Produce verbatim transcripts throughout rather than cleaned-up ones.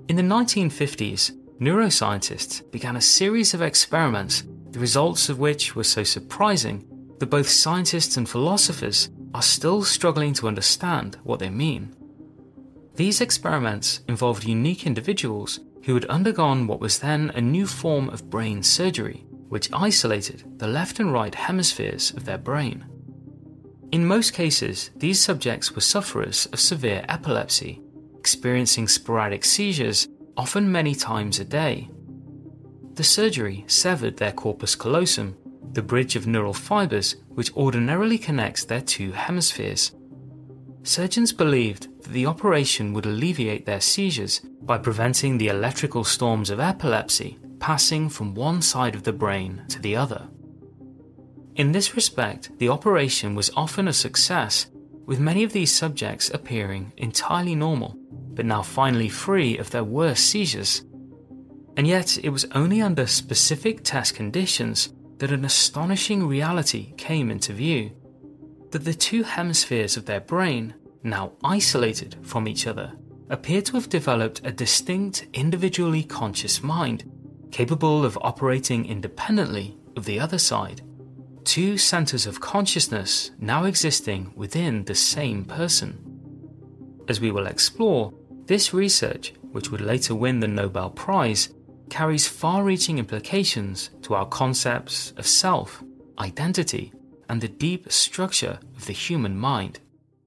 In the nineteen fifties, neuroscientists began a series of experiments, the results of which were so surprising that both scientists and philosophers are still struggling to understand what they mean. These experiments involved unique individuals who had undergone what was then a new form of brain surgery, which isolated the left and right hemispheres of their brain. In most cases, these subjects were sufferers of severe epilepsy, experiencing sporadic seizures often many times a day. The surgery severed their corpus callosum, the bridge of neural fibers which ordinarily connects their two hemispheres. Surgeons believed that the operation would alleviate their seizures by preventing the electrical storms of epilepsy passing from one side of the brain to the other. In this respect, the operation was often a success, with many of these subjects appearing entirely normal, but now finally free of their worst seizures. And yet, it was only under specific test conditions that an astonishing reality came into view: that the two hemispheres of their brain, now isolated from each other, appeared to have developed a distinct, individually conscious mind, capable of operating independently of the other side. Two centers of consciousness now existing within the same person. As we will explore, this research, which would later win the Nobel Prize, carries far-reaching implications to our concepts of self, identity, and the deep structure of the human mind.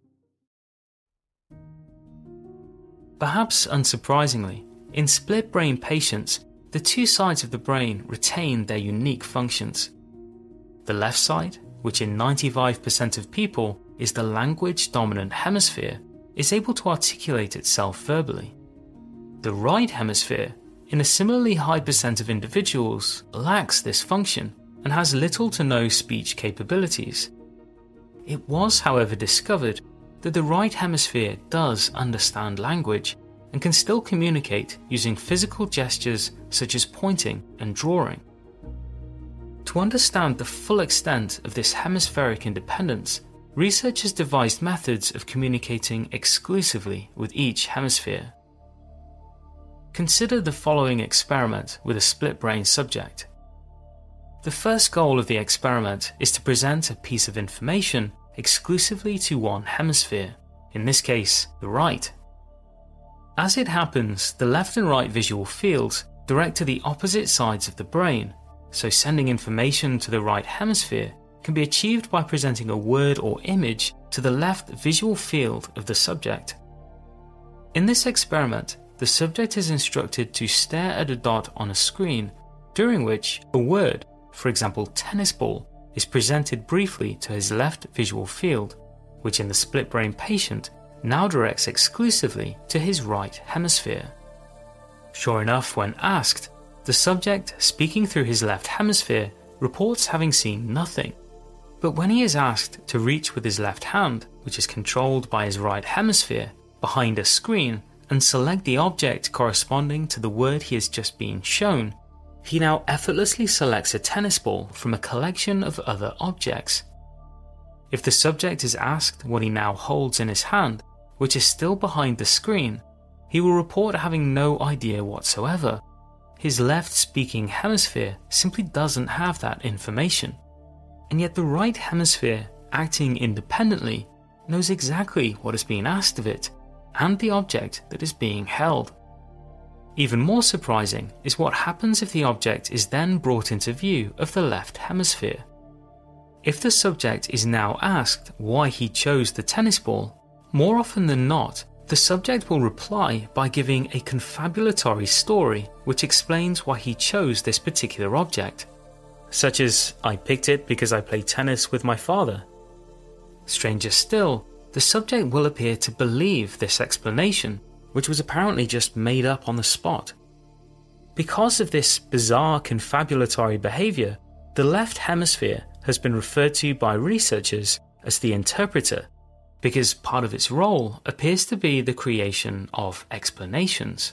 Perhaps unsurprisingly, in split-brain patients, the two sides of the brain retain their unique functions. The left side, which in ninety-five percent of people is the language-dominant hemisphere, is able to articulate itself verbally. The right hemisphere, in a similarly high percent of individuals, lacks this function and has little to no speech capabilities. It was, however, discovered that the right hemisphere does understand language and can still communicate using physical gestures such as pointing and drawing. To understand the full extent of this hemispheric independence, researchers devised methods of communicating exclusively with each hemisphere. Consider the following experiment with a split-brain subject. The first goal of the experiment is to present a piece of information exclusively to one hemisphere, in this case, the right. As it happens, the left and right visual fields direct to the opposite sides of the brain, so sending information to the right hemisphere can be achieved by presenting a word or image to the left visual field of the subject. In this experiment, the subject is instructed to stare at a dot on a screen, during which a word, for example tennis ball, is presented briefly to his left visual field, which in the split-brain patient now directs exclusively to his right hemisphere. Sure enough, when asked, the subject speaking through his left hemisphere reports having seen nothing. But when he is asked to reach with his left hand, which is controlled by his right hemisphere, behind a screen and select the object corresponding to the word he has just been shown, he now effortlessly selects a tennis ball from a collection of other objects. If the subject is asked what he now holds in his hand, which is still behind the screen, he will report having no idea whatsoever. His left-speaking hemisphere simply doesn't have that information. And yet the right hemisphere, acting independently, knows exactly what is being asked of it, and the object that is being held. Even more surprising is what happens if the object is then brought into view of the left hemisphere. If the subject is now asked why he chose the tennis ball, more often than not, the subject will reply by giving a confabulatory story which explains why he chose this particular object, such as, "I picked it because I play tennis with my father." Stranger still, the subject will appear to believe this explanation, which was apparently just made up on the spot. Because of this bizarre confabulatory behavior, the left hemisphere has been referred to by researchers as the interpreter, because part of its role appears to be the creation of explanations.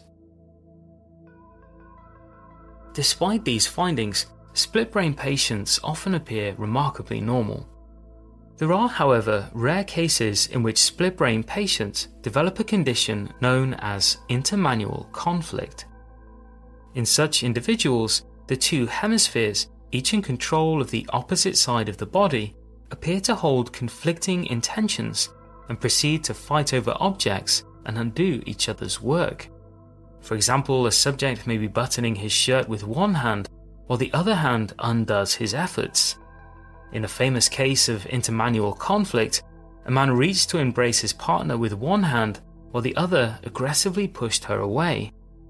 Despite these findings, split-brain patients often appear remarkably normal. There are, however, rare cases in which split-brain patients develop a condition known as intermanual conflict. In such individuals, the two hemispheres, each in control of the opposite side of the body, appear to hold conflicting intentions and proceed to fight over objects and undo each other's work. For example, a subject may be buttoning his shirt with one hand while the other hand undoes his efforts. In a famous case of intermanual conflict, a man reached to embrace his partner with one hand while the other aggressively pushed her away.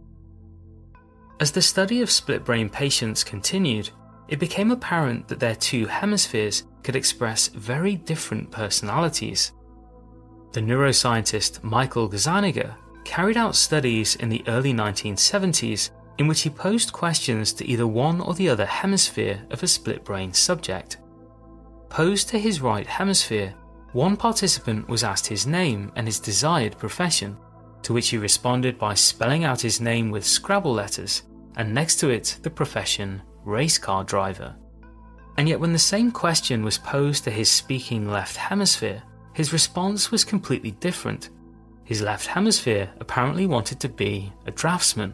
As the study of split-brain patients continued, it became apparent that their two hemispheres could express very different personalities. The neuroscientist Michael Gazzaniga carried out studies in the early nineteen seventies in which he posed questions to either one or the other hemisphere of a split-brain subject. Posed to his right hemisphere, one participant was asked his name and his desired profession, to which he responded by spelling out his name with Scrabble letters, and next to it the profession race car driver. And yet when the same question was posed to his speaking left hemisphere, his response was completely different. His left hemisphere apparently wanted to be a draftsman.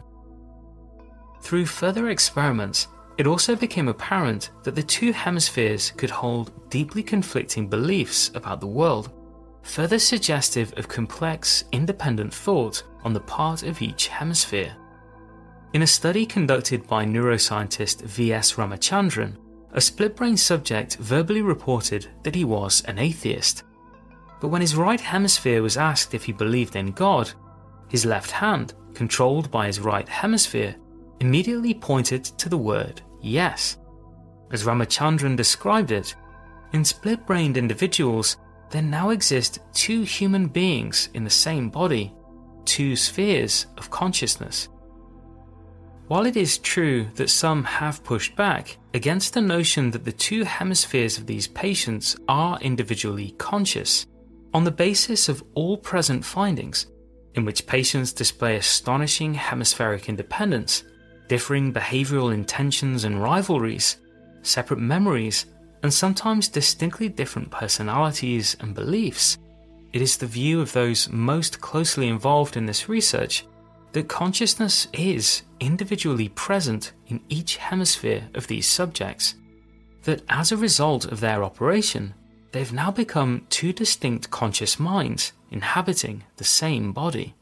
Through further experiments, it also became apparent that the two hemispheres could hold deeply conflicting beliefs about the world, further suggestive of complex, independent thought on the part of each hemisphere. In a study conducted by neuroscientist V S Ramachandran, a split-brain subject verbally reported that he was an atheist. But when his right hemisphere was asked if he believed in God, his left hand, controlled by his right hemisphere, immediately pointed to the word yes. As Ramachandran described it, in split-brained individuals, there now exist two human beings in the same body, two spheres of consciousness. While it is true that some have pushed back against the notion that the two hemispheres of these patients are individually conscious, on the basis of all present findings, in which patients display astonishing hemispheric independence, differing behavioral intentions and rivalries, separate memories, and sometimes distinctly different personalities and beliefs, it is the view of those most closely involved in this research that consciousness is individually present in each hemisphere of these subjects, that as a result of their operation, they've now become two distinct conscious minds inhabiting the same body.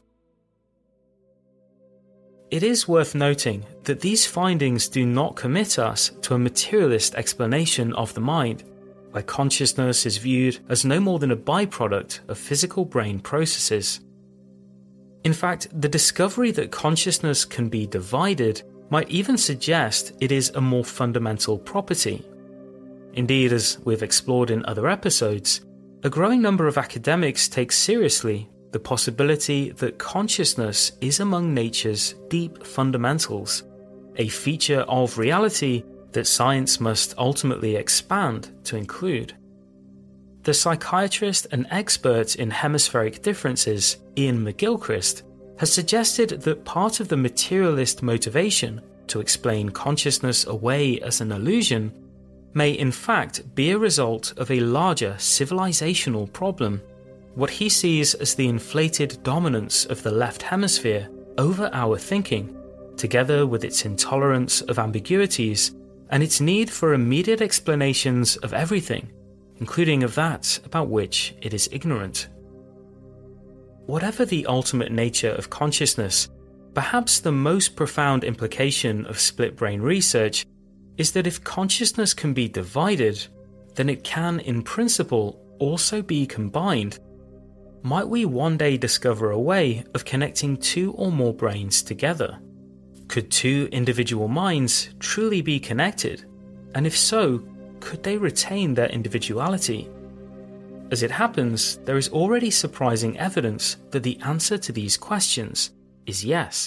It is worth noting that these findings do not commit us to a materialist explanation of the mind, where consciousness is viewed as no more than a byproduct of physical brain processes. In fact, the discovery that consciousness can be divided might even suggest it is a more fundamental property. Indeed, as we've explored in other episodes, a growing number of academics take seriously the possibility that consciousness is among nature's deep fundamentals, a feature of reality that science must ultimately expand to include. The psychiatrist and expert in hemispheric differences, Ian McGilchrist, has suggested that part of the materialist motivation to explain consciousness away as an illusion may in fact be a result of a larger civilizational problem, what he sees as the inflated dominance of the left hemisphere over our thinking, together with its intolerance of ambiguities and its need for immediate explanations of everything, including of that about which it is ignorant. Whatever the ultimate nature of consciousness, perhaps the most profound implication of split-brain research is that if consciousness can be divided, then it can, in principle, also be combined. Might we one day discover a way of connecting two or more brains together? Could two individual minds truly be connected? And if so, could they retain their individuality? As it happens, there is already surprising evidence that the answer to these questions is yes.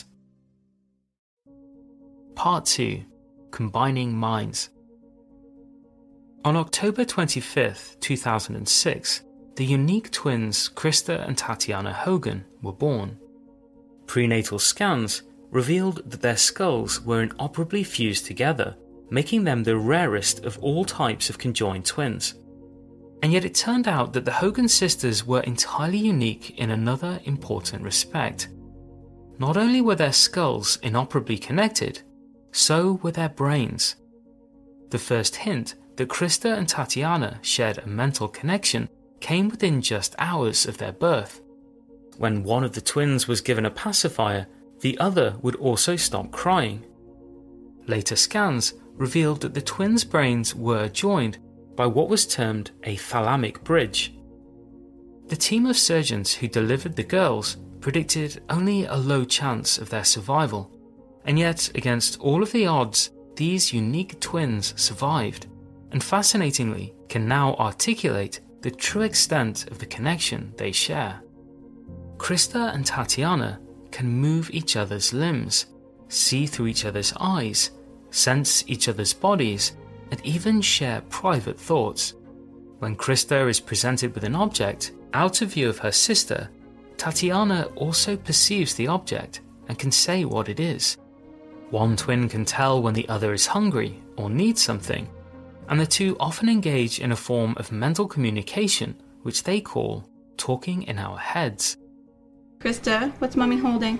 Part two. Combining Minds. On October twenty-fifth, two thousand six, the unique twins Krista and Tatiana Hogan were born. Prenatal scans revealed that their skulls were inoperably fused together, making them the rarest of all types of conjoined twins. And yet it turned out that the Hogan sisters were entirely unique in another important respect. Not only were their skulls inoperably connected, so were their brains. The first hint that Krista and Tatiana shared a mental connection came within just hours of their birth. When one of the twins was given a pacifier, the other would also stop crying. Later scans revealed that the twins' brains were joined by what was termed a thalamic bridge. The team of surgeons who delivered the girls predicted only a low chance of their survival, and yet against all of the odds, these unique twins survived, and fascinatingly can now articulate the true extent of the connection they share. Krista and Tatiana can move each other's limbs, see through each other's eyes, sense each other's bodies, and even share private thoughts. When Krista is presented with an object out of view of her sister, Tatiana also perceives the object and can say what it is. One twin can tell when the other is hungry or needs something, and the two often engage in a form of mental communication which they call talking in our heads. Krista, what's Mommy holding?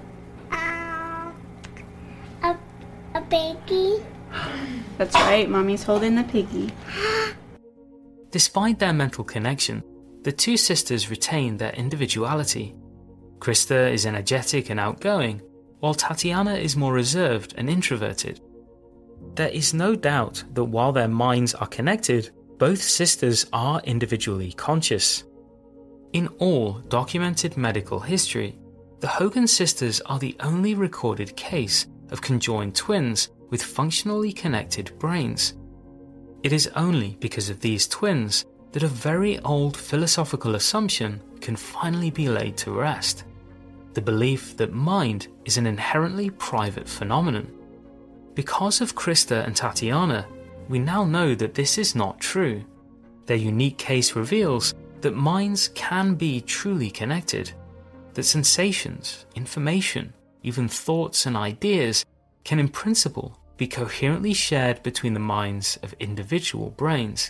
Uh, a, a piggy. That's right, Mommy's holding the piggy. Despite their mental connection, the two sisters retain their individuality. Krista is energetic and outgoing, while Tatiana is more reserved and introverted. There is no doubt that while their minds are connected, both sisters are individually conscious. In all documented medical history, the Hogan sisters are the only recorded case of conjoined twins with functionally connected brains. It is only because of these twins that a very old philosophical assumption can finally be laid to rest: the belief that mind is an inherently private phenomenon. Because of Krista and Tatiana, we now know that this is not true. Their unique case reveals that minds can be truly connected, that sensations, information, even thoughts and ideas can in principle be coherently shared between the minds of individual brains.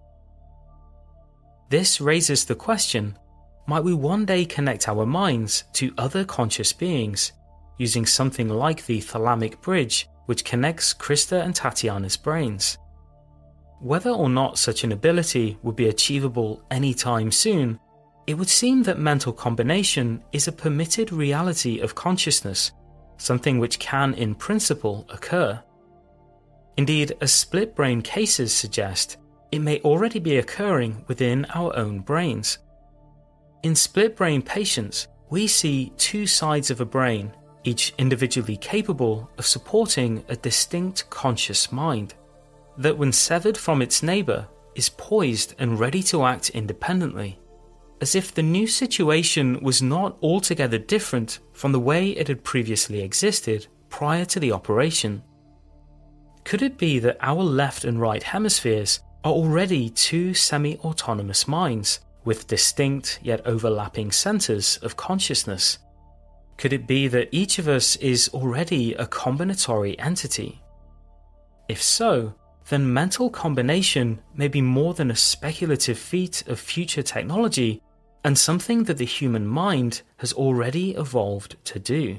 This raises the question, might we one day connect our minds to other conscious beings, using something like the thalamic bridge which connects Krista and Tatiana's brains? Whether or not such an ability would be achievable anytime soon, it would seem that mental combination is a permitted reality of consciousness, something which can in principle occur. Indeed, as split brain cases suggest, it may already be occurring within our own brains. In split brain patients, we see two sides of a brain, each individually capable of supporting a distinct conscious mind, that when severed from its neighbour is poised and ready to act independently, as if the new situation was not altogether different from the way it had previously existed prior to the operation. Could it be that our left and right hemispheres are already two semi-autonomous minds, with distinct yet overlapping centres of consciousness? Could it be that each of us is already a combinatory entity? If so, then mental combination may be more than a speculative feat of future technology and something that the human mind has already evolved to do.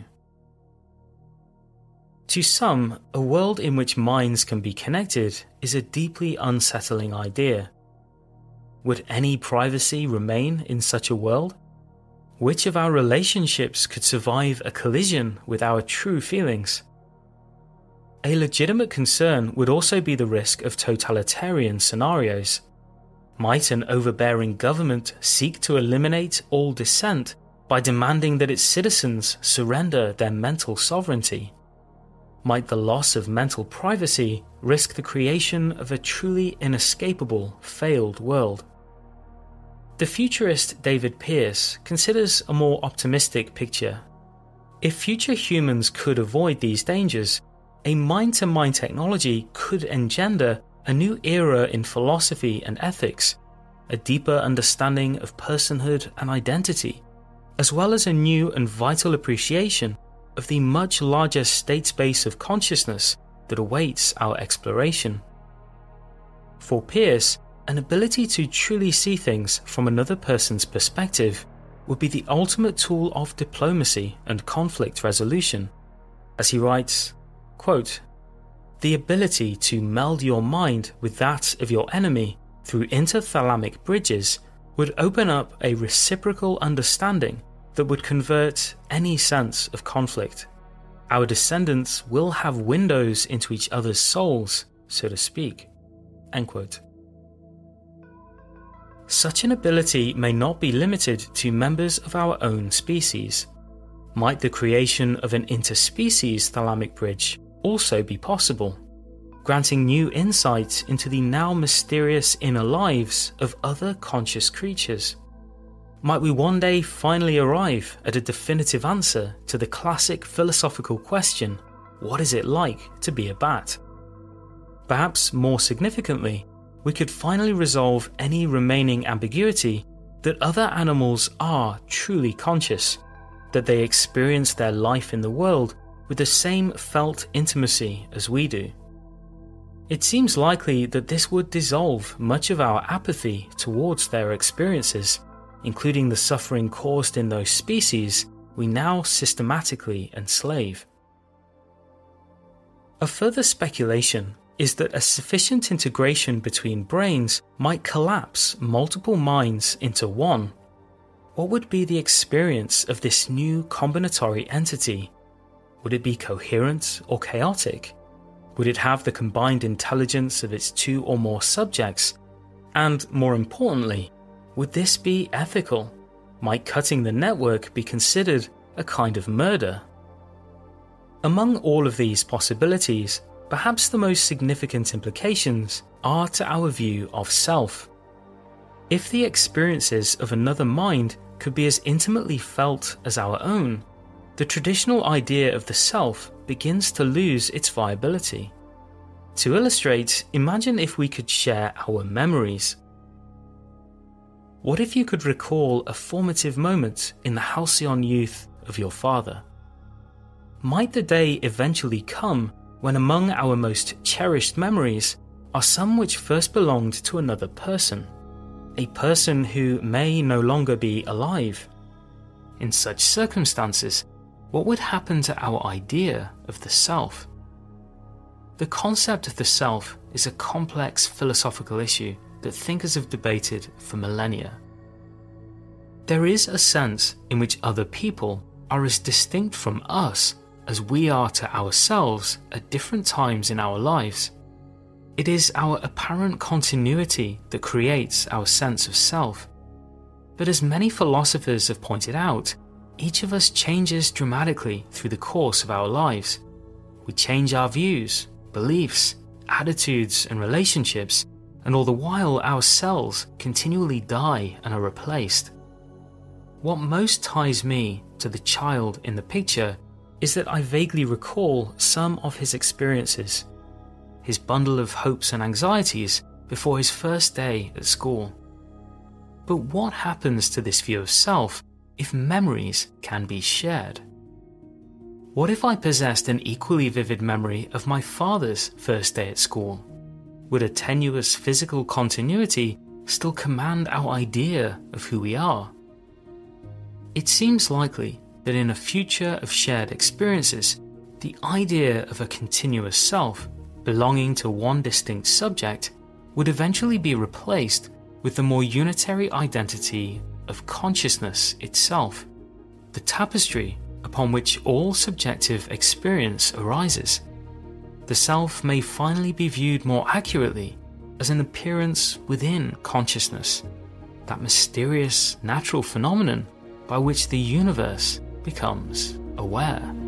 To some, a world in which minds can be connected is a deeply unsettling idea. Would any privacy remain in such a world? Which of our relationships could survive a collision with our true feelings? A legitimate concern would also be the risk of totalitarian scenarios. Might an overbearing government seek to eliminate all dissent by demanding that its citizens surrender their mental sovereignty? Might the loss of mental privacy risk the creation of a truly inescapable, failed world? The futurist David Pearce considers a more optimistic picture. If future humans could avoid these dangers, a mind-to-mind technology could engender a new era in philosophy and ethics, a deeper understanding of personhood and identity, as well as a new and vital appreciation of the much larger state space of consciousness that awaits our exploration. For Pearce, an ability to truly see things from another person's perspective would be the ultimate tool of diplomacy and conflict resolution. As he writes, quote, "The ability to meld your mind with that of your enemy through interthalamic bridges would open up a reciprocal understanding that would convert any sense of conflict. Our descendants will have windows into each other's souls, so to speak." End quote. Such an ability may not be limited to members of our own species. Might the creation of an interspecies thalamic bridge also be possible, granting new insight into the now mysterious inner lives of other conscious creatures? Might we one day finally arrive at a definitive answer to the classic philosophical question, what is it like to be a bat? Perhaps more significantly, we could finally resolve any remaining ambiguity that other animals are truly conscious, that they experience their life in the world with the same felt intimacy as we do. It seems likely that this would dissolve much of our apathy towards their experiences, including the suffering caused in those species we now systematically enslave. A further speculation is that a sufficient integration between brains might collapse multiple minds into one. What would be the experience of this new combinatory entity? Would it be coherent or chaotic? Would it have the combined intelligence of its two or more subjects? And more importantly, would this be ethical? Might cutting the network be considered a kind of murder? Among all of these possibilities, perhaps the most significant implications are to our view of self. If the experiences of another mind could be as intimately felt as our own, the traditional idea of the self begins to lose its viability. To illustrate, imagine if we could share our memories. What if you could recall a formative moment in the halcyon youth of your father? Might the day eventually come when among our most cherished memories are some which first belonged to another person, a person who may no longer be alive? In such circumstances, what would happen to our idea of the self? The concept of the self is a complex philosophical issue that thinkers have debated for millennia. There is a sense in which other people are as distinct from us as we are to ourselves at different times in our lives. It is our apparent continuity that creates our sense of self. But as many philosophers have pointed out, each of us changes dramatically through the course of our lives. We change our views, beliefs, attitudes, and relationships, and all the while our cells continually die and are replaced. What most ties me to the child in the picture is that I vaguely recall some of his experiences, his bundle of hopes and anxieties before his first day at school. But what happens to this view of self if memories can be shared? What if I possessed an equally vivid memory of my father's first day at school? Would a tenuous physical continuity still command our idea of who we are? It seems likely that in a future of shared experiences, the idea of a continuous self belonging to one distinct subject would eventually be replaced with the more unitary identity of consciousness itself, the tapestry upon which all subjective experience arises. The self may finally be viewed more accurately as an appearance within consciousness, that mysterious natural phenomenon by which the universe becomes aware.